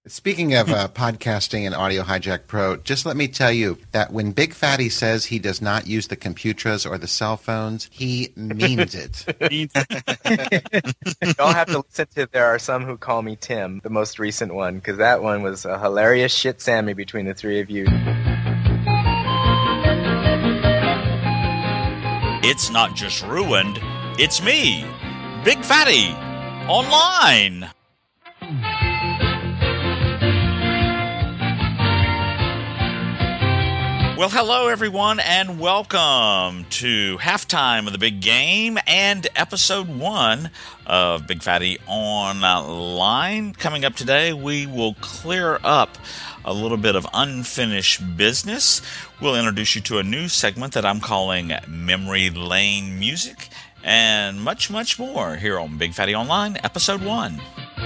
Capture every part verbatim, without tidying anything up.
Speaking of uh, podcasting and Audio Hijack Pro, just let me tell you that when Big Fatty says he does not use the computras or the cell phones, he means it. Y'all have to listen to There Are Some Who Call Me Tim, the most recent one, because that one was a hilarious shit Sammy between the three of you. It's not just ruined, it's me, Big Fatty, online. Well, hello, everyone, and welcome to Halftime of the Big Game and Episode one of Big Fatty Online. Coming up today, we will clear up a little bit of unfinished business. We'll introduce you to a new segment that I'm calling Memory Lane Music, and much, much more here on Big Fatty Online, Episode one.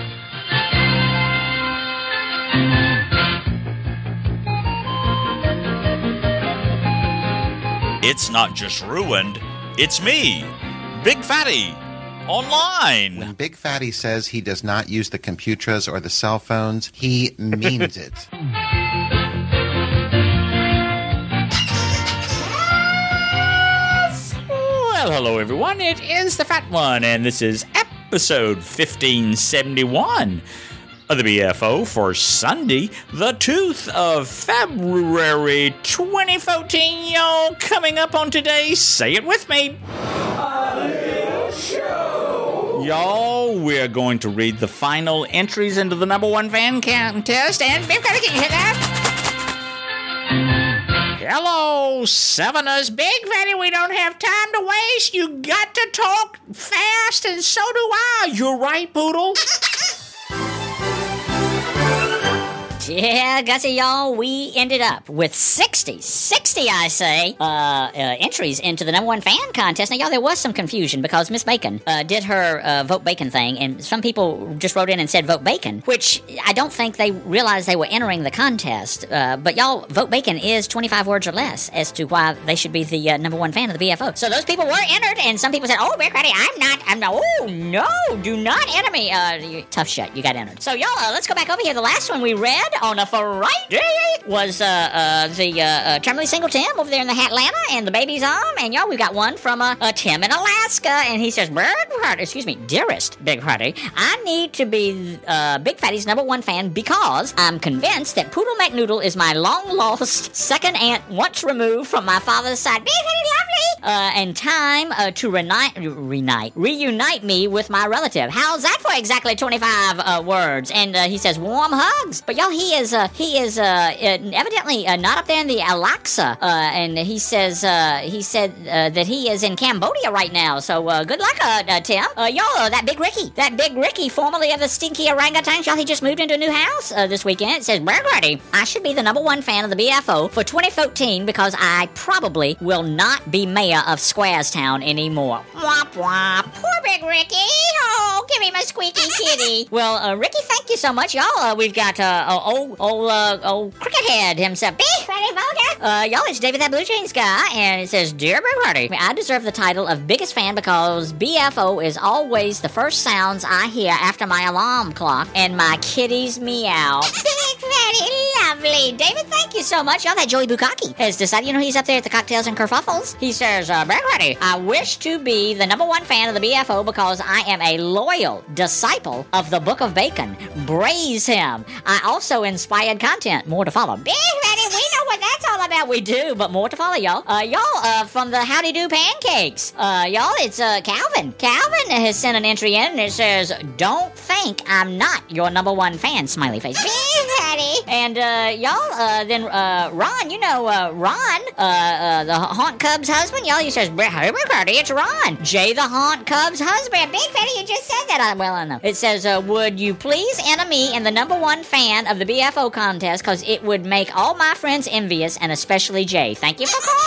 It's not just ruined, it's me, Big Fatty, online. When Big Fatty says he does not use the computras or the cell phones, he means it. Well, hello everyone, it is the Fat One, and this is episode fifteen seventy-one. Of the B F O for Sunday, the tooth of February twenty fourteen, y'all. Coming up on today, say it with me. A little show. Y'all, we're going to read the final entries into the number one fan contest, and Big Fatty, can you hit that? Hello, Severners. Big Fatty, we don't have time to waste. You got to talk fast, and so do I. You're right, Poodle. Yeah, Gussie, y'all, we ended up with sixty, sixty, I say, uh, uh, entries into the number one fan contest. Now, y'all, there was some confusion because Miss Bacon uh, did her uh, Vote Bacon thing, and some people just wrote in and said Vote Bacon, which I don't think they realized they were entering the contest. Uh, but, y'all, Vote Bacon is twenty-five words or less as to why they should be the uh, number one fan of the B F O. So those people were entered, and some people said, oh, Big Fatty, I'm not, I'm not, oh, no, do not enter me. Uh, you, tough shit, you got entered. So, y'all, uh, let's go back over here. The last one we read on a Friday was uh, uh, the uh, uh, terminally single Tim over there in the Hatlanta and the baby's arm. And y'all, we've got one from uh, uh, Tim in Alaska, and he says, Big Fatty, excuse me, dearest Big Fatty, I need to be uh, Big Fatty's number one fan because I'm convinced that Poodle McNoodle is my long-lost second aunt once removed from my father's side. Big Fatty, lovely! Uh, and time uh, to reunite, reunite, reunite me with my relative. How's that for exactly twenty-five uh, words? And uh, he says, warm hugs. But y'all, he is... Uh, He is uh, evidently uh, not up there in the Alexa, uh, and he says uh, he said uh, that he is in Cambodia right now. So uh, good luck, uh, uh, Tim. Uh, y'all, uh, that Big Ricky, that Big Ricky, formerly of the Stinky Orangutans, y'all, he just moved into a new house uh, this weekend. It says, Big Fatty, I should be the number one fan of the B F O for twenty fourteen because I probably will not be mayor of Squarestown anymore. Womp womp. Poor Big Ricky. Oh, give me my squeaky kitty. Well, uh, Ricky, thank you so much, y'all. Uh, we've got uh, uh, old. Old, uh, old cricket head himself. Big Fatty Voter. Uh, y'all, it's David that Blue Jeans guy, and it says, Dear Big Fatty, I deserve the title of biggest fan because B F O is always the first sounds I hear after my alarm clock and my kitties meow. Big Fatty, lovely. David, thank you so much. Y'all, that Joey Bukaki has decided, you know, he's up there at the Cocktails and Kerfuffles. He says, uh, Big Fatty, I wish to be the number one fan of the B F O because I am a loyal disciple of the Book of Bacon. Praise him. I also inspired content. More to follow. Big Fatty, we know what that's all about. We do, but more to follow, y'all. Uh, y'all, uh, from the Howdy Do Pancakes. Uh, y'all, it's, uh, Calvin. Calvin has sent an entry in, and it says, don't think I'm not your number one fan, smiley face. Big Fatty. And, uh, y'all, uh, then, uh, Ron, you know, uh, Ron, uh, uh, the Haunt Cub's husband, y'all, he says, Big Fatty, it's Ron. Jay the Haunt Cub's husband. Big Fatty, you just said that. I, well, I know. It says, uh, would you please enter me in the number one fan of the B F O contest, because it would make all my friends envious, and especially Jay. Thank you for calling.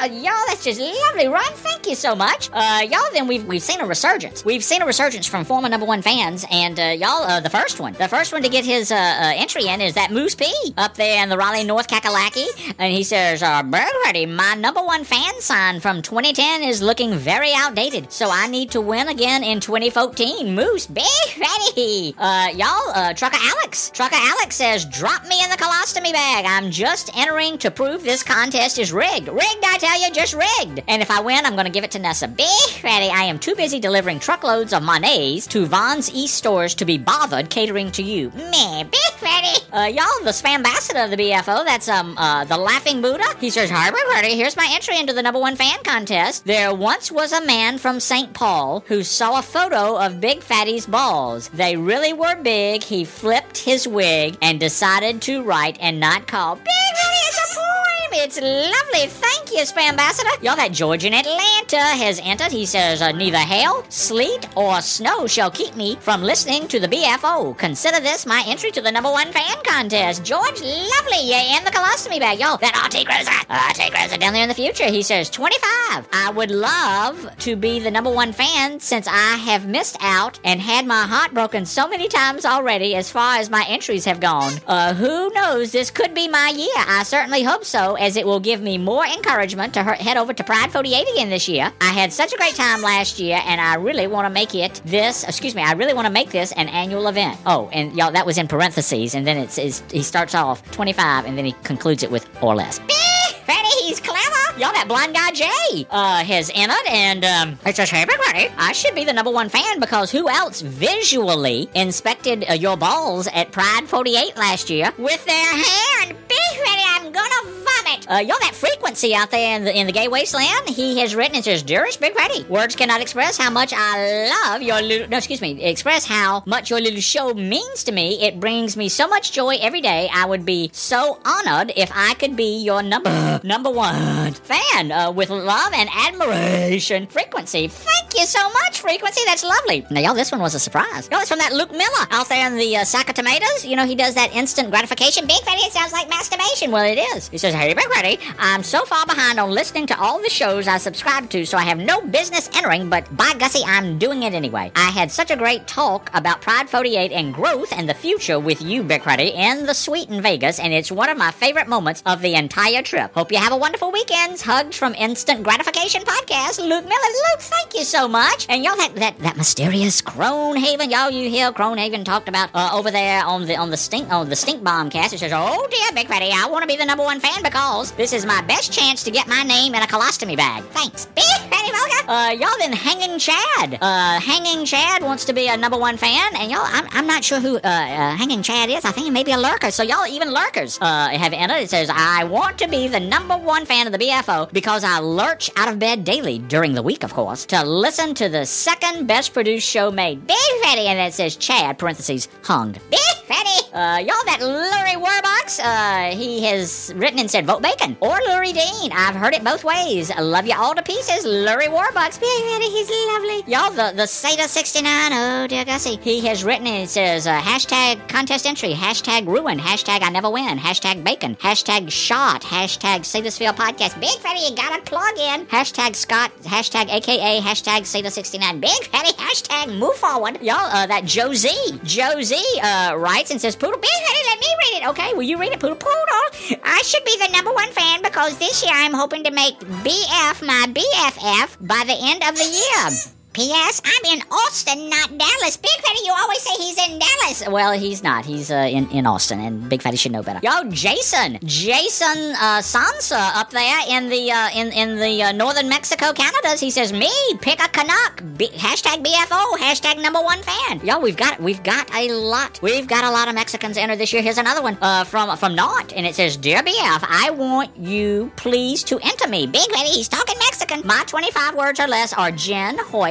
Well, y'all, that's just lovely, Ron. Thank you so much. Uh, y'all, then we've we've seen a resurgence. We've seen a resurgence from former number one fans, and uh, y'all, uh, the first one, the first one to get his uh, uh, entry in is that Moose P up there in the Raleigh, North Kakalaki, and he says, uh, Burglary, my number one fan sign from twenty ten is looking very outdated, so I need to win again in twenty fourteen. Moose, be ready. Uh, y'all, uh, Trucker Alex. Trucker Alex says, drop me in the colostomy bag. I'm just entering to prove this contest is rigged. Rigged, I tell you, just rigged. And if I win, I'm going to give it to Nessa. Be ready. I am too busy delivering truckloads of mayonnaise to Vaughn's East stores to be bothered catering to you. Meh, be ready. Uh, y'all, the spam ambassador of the B F O, that's, um, uh, the Laughing Buddha. He says, hi, everybody. Here's my entry into the number one fan contest. There once was a man from Saint Paul who saw a photo of Big Fatty's balls. They really were big. He flipped his wig and decided to write and not call Big Fatty. It's a poem. It's lovely. Thank you, Spam Ambassador. Y'all, that George in Atlanta has entered. He says, uh, neither hail, sleet, or snow shall keep me from listening to the B F O. Consider this my entry to the number one fan contest. George, lovely. Yeah, in the colostomy bag. Y'all, that R T Cruiser. R T Cruiser down there in the future. He says, twenty-five. I would love to be the number one fan since I have missed out and had my heart broken so many times already as far as my entries have gone. Uh, who knows? This could be my year. I certainly hope so, as it will give me more encouragement to he- head over to Pride forty-eight again this year. I had such a great time last year, and I really want to make it this, excuse me, I really want to make this an annual event. Oh, and y'all, that was in parentheses, and then it's, it's he starts off twenty-five, and then he concludes it with or less. Ready? He's clever. Y'all, that blind guy Jay uh, has entered, and um, it says, hey, everybody, I should be the number one fan because who else visually inspected uh, your balls at Pride forty-eight last year with their hair? And be ready, I'm gonna vomit. Uh, y'all, that frequency out there in the in the gay wasteland, he has written and says, dearest Big Fatty, words cannot express how much I love your little, no, excuse me, express how much your little show means to me. It brings me so much joy every day. I would be so honored if I could be your number number one fan uh, with love and admiration. Frequency, thank you so much, Frequency. That's lovely. Now, y'all, this one was a surprise. Y'all, it's from that Luke Miller out there in the uh, sack of tomatoes. You know, he does that instant gratification. Big Fatty, it sounds like masturbation. Well, it is. He says, hey, Big Fatty, I'm so far behind on listening to all the shows I subscribe to, so I have no business entering, but by Gussie, I'm doing it anyway. I had such a great talk about Pride forty-eight and growth and the future with you, Big Fatty, in the suite in Vegas, and it's one of my favorite moments of the entire trip. Hope you have a wonderful weekend. Hugs from Instant Gratification Podcast, Luke Miller. Luke, thank you so much. And y'all, that that, that mysterious Cronehaven, y'all, you hear Cronehaven talked about uh, over there on the on the stink on the stink bomb cast. It says, oh dear, Big Fatty, I want to be the number one fan because this is my best chance to get my name in a colostomy bag. Thanks, Big Fatty Volga. Uh, y'all, then Hanging Chad. Uh, Hanging Chad wants to be a number one fan, and y'all, I'm, I'm not sure who uh, uh, Hanging Chad is. I think it may be a lurker. So y'all, even lurkers uh, have entered. It says, I want to be the number one fan of the B F O because I lurch out of bed daily during the week, of course, to listen to the second best produced show made. Big Fatty, and it says Chad, parentheses, hunged. Big Fatty. Uh, y'all, that Lurie Warbucks, uh, he has written and said, vote Bacon or Lurie Dean. I've heard it both ways. I love you all to pieces, Lurie Warbucks. Big Fatty, he's lovely. Y'all, the, the Sata sixty-nine, oh dear Gussie, he has written and it says, uh, hashtag contest entry, hashtag ruin, hashtag I never win, hashtag bacon, hashtag shot, hashtag Satisfield podcast. Big Fatty, you gotta plug in. Hashtag Scott, hashtag A K A, hashtag Sata sixty-nine. Big Fatty, hashtag move forward. Y'all, uh, that Joe Z, Joe Z, uh, writes and says, Poodle, Big Fatty, let me read it. Okay, will you read it, Poodle? Poodle, I should be the number one fan because this year I'm hoping to make B F my B F F by the end of the year. P S. I'm in Austin, not Dallas. Big Fatty, you always say he's in Dallas. Well, he's not. He's uh, in, in Austin, and Big Fatty should know better. Yo, Jason. Jason uh, Sansa up there in the uh, in, in the uh, northern Mexico, Canada. He says, me, pick a Canuck. B- hashtag B F O, hashtag number one fan. Yo, we've got we've got a lot. We've got a lot of Mexicans enter this year. Here's another one uh, from, from Naught, and it says, Dear B F, I want you please to enter me. Big Fatty, he's talking Mexican. My twenty-five words or less are gin, hoist,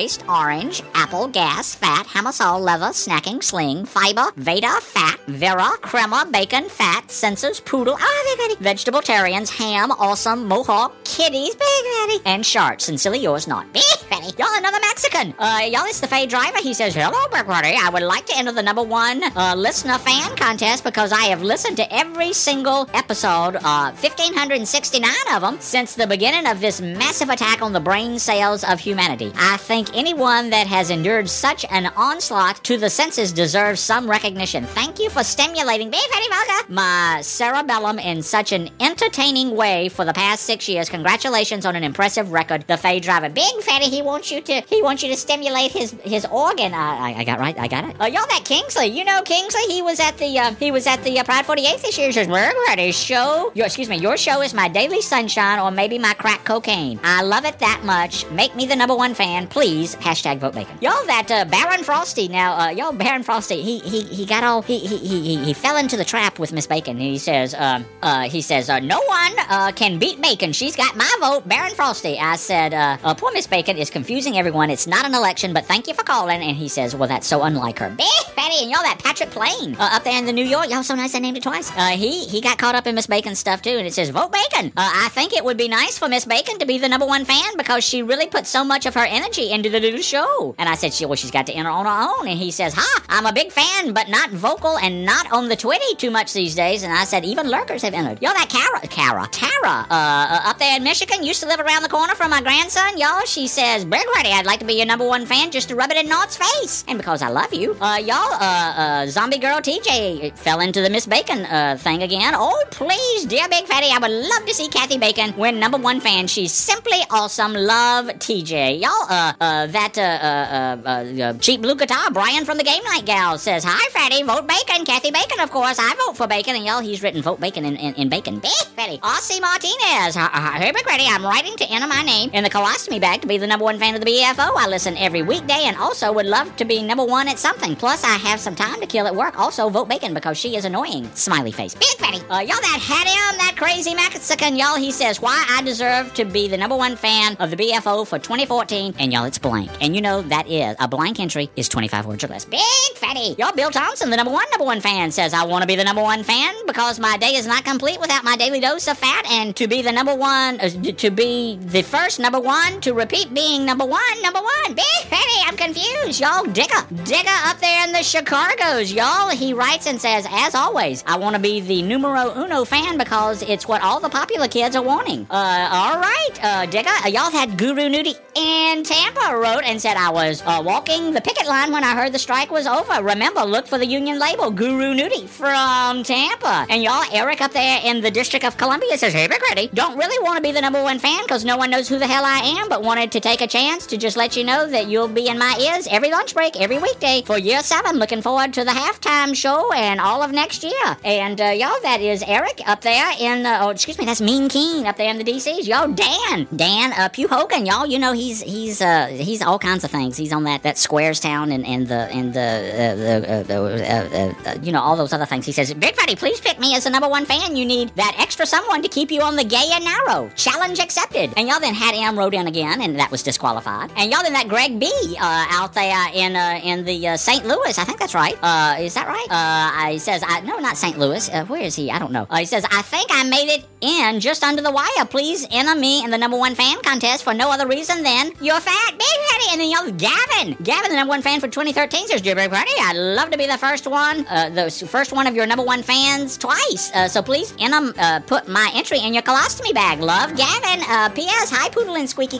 spiced, orange, apple, gas, fat, Hamasol, leather, snacking, sling, fiber, Veda, fat, Vera, crema, bacon, fat, senses, poodle, ah, big fatty, vegetable-tarians, ham, awesome, mohawk, kitties, big fatty, and shark. Sincerely yours, not big fatty. Y'all, another Mexican. Uh, y'all, it's the Faye Driver. He says, hello, Big Fatty. I would like to enter the number one uh, listener fan contest because I have listened to every single episode, uh, one thousand five hundred sixty-nine of them, since the beginning of this massive attack on the brain cells of humanity. I think anyone that has endured such an onslaught to the senses deserves some recognition. Thank you for stimulating Big Fatty Vodka, my cerebellum in such an entertaining way for the past six years. Congratulations on an impressive record, the Faye Driver. Big Fatty, he wants you to he wants you to stimulate his his organ. I, I, I got right, I got it. Uh, y'all, that Kingsley, you know Kingsley, he was at the uh, he was at the uh, Pride forty-eighth this year. He says, Big Fatty, show your excuse me, your show is my daily sunshine or maybe my crack cocaine. I love it that much. Make me the number one fan, please. Hashtag vote bacon. Y'all, that uh, Baron Frosty. Now, uh, y'all, Baron Frosty, he he he got all he he he he fell into the trap with Miss Bacon. And he says, um, uh, he says, uh, no one uh, can beat Bacon. She's got my vote, Baron Frosty. I said, uh, uh, poor Miss Bacon is confusing everyone. It's not an election, but thank you for calling. And he says, well, that's so unlike her. Big Fatty, and y'all, that Patrick Plain uh, up there in the New York. Y'all, so nice I named it twice. Uh, he he got caught up in Miss Bacon's stuff too, and it says, vote Bacon. Uh, I think it would be nice for Miss Bacon to be the number one fan because she really put so much of her energy into the little show. And I said, she, well, she's got to enter on her own. And he says, ha, I'm a big fan, but not vocal and not on the Twitty too much these days. And I said, even lurkers have entered. Y'all, that Kara, Kara, Tara, uh, uh, up there in Michigan, used to live around the corner from my grandson. Y'all, she says, Big Fatty, I'd like to be your number one fan just to rub it in Naught's face. And because I love you. Uh, y'all, uh, uh, Zombie Girl T J fell into the Miss Bacon, uh, thing again. Oh, please, dear Big Fatty, I would love to see Kathy Bacon win number one fan. She's simply awesome. Love T J. Y'all, uh, uh, that, uh, uh, uh, uh, cheap blue guitar, Brian from the Game Night Gal says, hi, Fatty, vote Bacon. Kathy Bacon, of course. I vote for Bacon. And y'all, he's written vote Bacon in, in, in Bacon. Big Fatty. Aussie Martinez. Uh, uh, hey, Big Fatty, I'm writing to enter my name in the colostomy bag to be the number one fan of the B F O. I listen every weekday and also would love to be number one at something. Plus, I have some time to kill at work. Also, vote Bacon because she is annoying. Smiley face. Big Fatty. Uh, y'all, that had him, that crazy Mexican, y'all, he says, why I deserve to be the number one fan of the B F O for twenty fourteen. And y'all, it's blank. And you know that is, a blank entry is twenty-five words or less. Big Fatty. Y'all, Bill Thompson, the number one number one fan, says, I want to be the number one fan because my day is not complete without my daily dose of fat, and to be the number one, uh, to be the first number one, to repeat being number one, number one. Big Fatty, I'm confused. Y'all, Digger. Digger up there in the Chicargos, y'all, he writes and says, as always, I want to be the numero uno fan because it's what all the popular kids are wanting. Uh, all right, uh, Digger, uh, y'all had Guru Nudie in Tampa wrote and said, I was uh, walking the picket line when I heard the strike was over. Remember, look for the union label, Guru Nudie from Tampa. And y'all, Eric up there in the District of Columbia says, hey, Big Fatty, don't really want to be the number one fan because no one knows who the hell I am, but wanted to take a chance to just let you know that you'll be in my ears every lunch break, every weekday for year seven. Looking forward to the halftime show and all of next year. And uh, y'all, that is Eric up there in, uh, oh, excuse me, that's Mean Keen up there in the D Cs. Y'all, Dan, Dan, uh, Pew Hogan, y'all, you know, he's, he's, uh, he's all kinds of things. He's on that, that Squarestown and, and the, and the, uh, the, uh, uh, uh, uh, you know, all those other things. He says, Big Fatty, please pick me as the number one fan. You need that extra someone to keep you on the gay and narrow. Challenge accepted. And y'all, then Hattie M wrote in again, and that was disqualified. And y'all, then that Greg B, uh, out there in, uh, in the, uh, Saint Louis, I think that's right. Uh, is that right? Uh, he says, I, no, not Saint Louis. Uh, where is he? I don't know. Uh, he says, I think I made it in just under the wire. Please enter me in the number one fan contest for no other reason than you're fat, Big Fatty. And then y'all, Gavin. Gavin, the number one fan for twenty thirteen, says, Dear Big Fatty, I'd love to be the first one, uh, the first one of your number one fans twice. Uh, so please enter, uh, put my entry in your colostomy bag. Love, Gavin. Uh, P S. Hi, Poodle and Squeaky.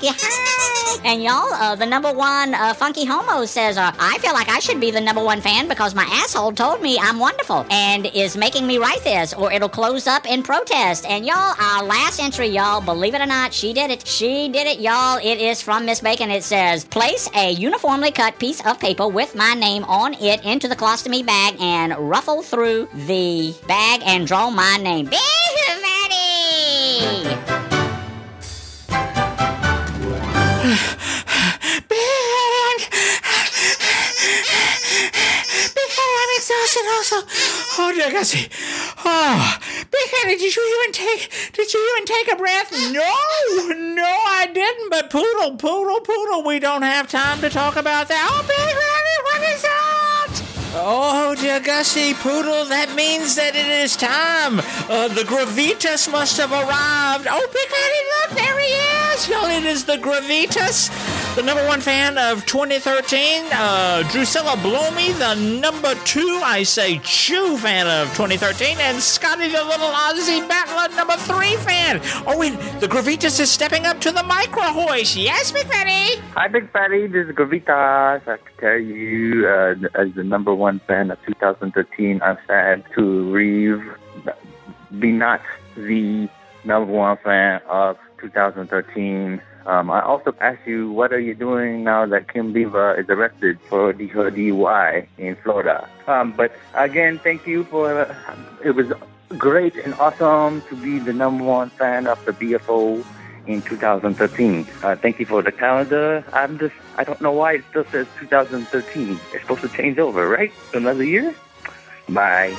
Hi. And y'all, uh, the number one uh, Funky Homo says, uh, I feel like I should be the number one fan because my asshole told me I'm wonderful and is making me write this or it'll close up in protest. And y'all, our last entry, y'all, believe it or not, she did it. She did it, y'all. It is from Miss Bacon. It says, place a uniformly cut piece of paper with my name on it into the colostomy bag and ruffle through the bag and draw my name. Big Fatty! Big Fatty, I'm exhausted also. Oh, dear, Gussie. Oh, Big Fatty, did you even take, did you even take a breath? No, no, I didn't. But Poodle, Poodle, Poodle, we don't have time to talk about that. Oh, Big Fatty, what is that? Oh, dear Gussie, Poodle, that means that it is time. Uh, the Gravitas must have arrived. Oh, Big Fatty, look, there he is. Y'all, it is the Gravitas, the number one fan of twenty thirteen. Uh, Drusilla Bloomy, the number two, I say, Chew fan of twenty thirteen. And Scotty, the little Aussie battler, number three fan. Oh, wait, the Gravitas is stepping up to the micro hoist. Yes, Big Fatty? Hi, Big Fatty. This is Gravitas. I can tell you, uh, as the number one fan of two thousand thirteen, I'm sad to Reeve be not the number one fan of two thousand thirteen. Um, I also asked you, what are you doing now that Kim Beaver is arrested for D- her D U I in Florida? Um, but again, thank you for, uh, it was great and awesome to be the number one fan of the B F O in two thousand thirteen. Uh, thank you for the calendar. I'm just, I don't know why it still says two thousand thirteen. It's supposed to change over, right? Another year? Bye.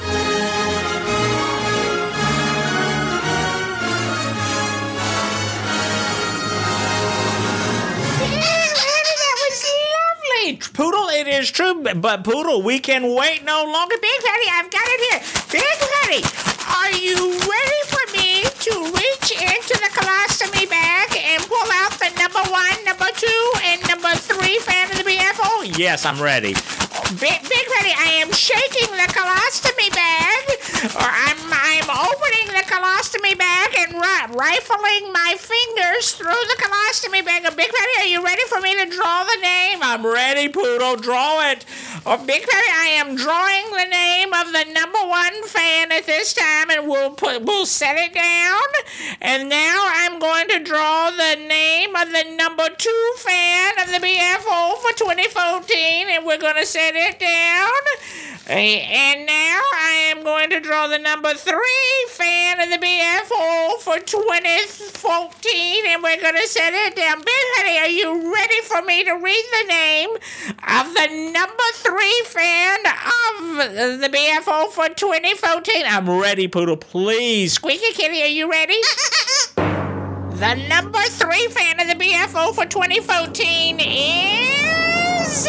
Poodle, it is true, but Poodle, we can wait no longer. Big Fatty, I've got it here. Big Fatty, are you ready for me to reach into the colostomy bag and pull out the number one, number two, and number three fan of the B F O? Yes, I'm ready. Big, Big Fatty, I am shaking the colostomy bag, or I'm I'm opening the colostomy bag and ri- rifling my fingers through the colostomy bag. Big Fatty, are you ready for me to draw the name? I'm ready, Poodle. Draw it. Oh, Big Fatty, I am drawing the name of the number one fan at this time, and we'll put we'll set it down. And now I'm going to draw the name of the number two fan of the B F O for twenty fourteen, and we're going to set it down. And now I am going to draw the number three fan of the B F O for twenty fourteen, and we're going to set it down. Big Fatty, are you ready for me to read the name of the number three fan of the B F O for twenty fourteen? I'm ready, Poodle. Please. Squeaky Kitty, are you ready? The number three fan of the B F O for twenty fourteen is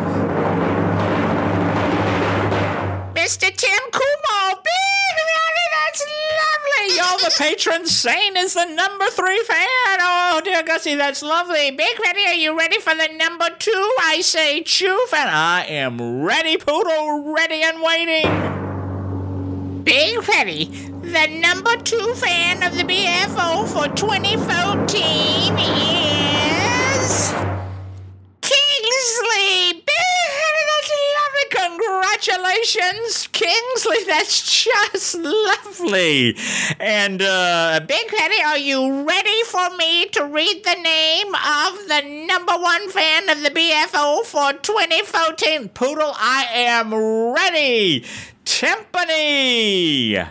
Mister Tim Kumo. Big Fatty, that's lovely. Y'all, the patron saint is the number three fan. Oh, dear Gussie, that's lovely. Big Fatty, are you ready for the number two? I say Chew fan. I am ready, Poodle, ready and waiting. Big Fatty, the number two fan of the B F O for twenty fourteen is Kingsley. Big Fatty, that's lovely. Congratulations, Kingsley. That's just lovely. And, uh, Big Fatty, are you ready for me to read the name of the number one fan of the B F O for twenty fourteen? Poodle, I am ready. Timpani.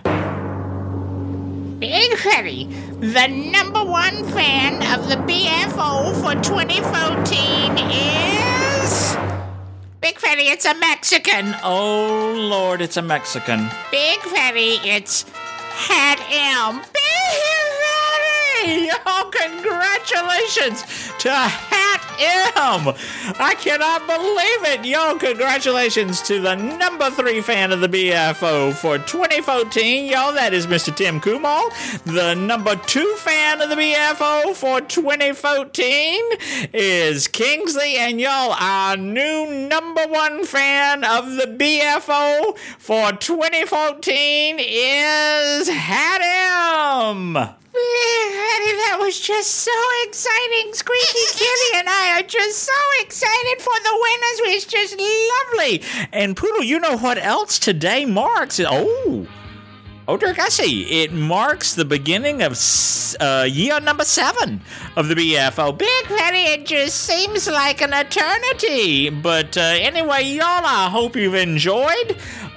Big Fatty, the number one fan of the B F O for twenty fourteen is Big Fatty, it's a Mexican. Oh, Lord, it's a Mexican. Big Fatty, it's Hat M. Big Fatty! Oh, congratulations to Hat M. I cannot believe it. Yo, congratulations to the number three fan of the B F O for twenty fourteen. Yo, that is Mister Tim Kumo. The number two fan of the B F O for twenty fourteen is Kingsley. And y'all, our new number one fan of the B F O for twenty fourteen is Hat M. Fatty, that was just so exciting. Squeaky Kitty and I are just so excited for the winners. It's just lovely. And Poodle, you know what else today marks? Oh, oh, dear Gussie, it marks the beginning of uh, year number seven of the B F O. Big Fatty, it just seems like an eternity. But uh, anyway, y'all, I hope you've enjoyed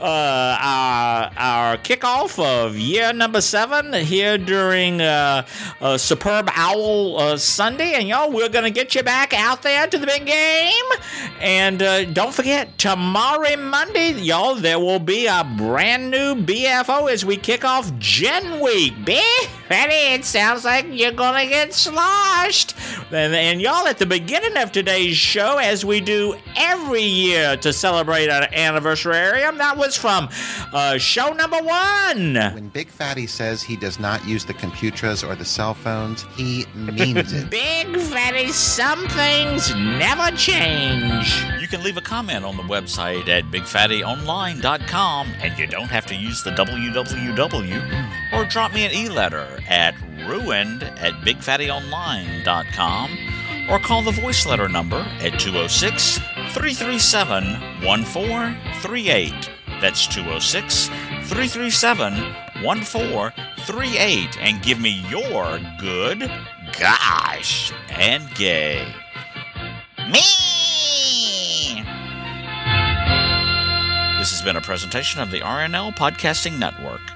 uh, our, our kickoff of year number seven here during uh, uh, Superb Owl uh, Sunday. And, y'all, we're going to get you back out there to the big game. And uh, don't forget, tomorrow Monday, y'all, there will be a brand new B F O as we kick off Gen Week. Be ready. It sounds like you're going to get sloshed. And, and, y'all, at the beginning of today's show, as we do every year to celebrate our anniversary, that was from uh, show number one. When Big Fatty says he does not use the computers or the cell phones, he means it. Big Fatty, some things never change. You can leave a comment on the website at big fatty online dot com, and you don't have to use the w w w, or drop me an e-letter at ruined at big fatty online dot com, or call the voice letter number at two oh six, three three seven, one four three eight. That's two oh six, three three seven, one four three eight, and give me your good, gosh, and gay. Me! This has been a presentation of the R N L Podcasting Network.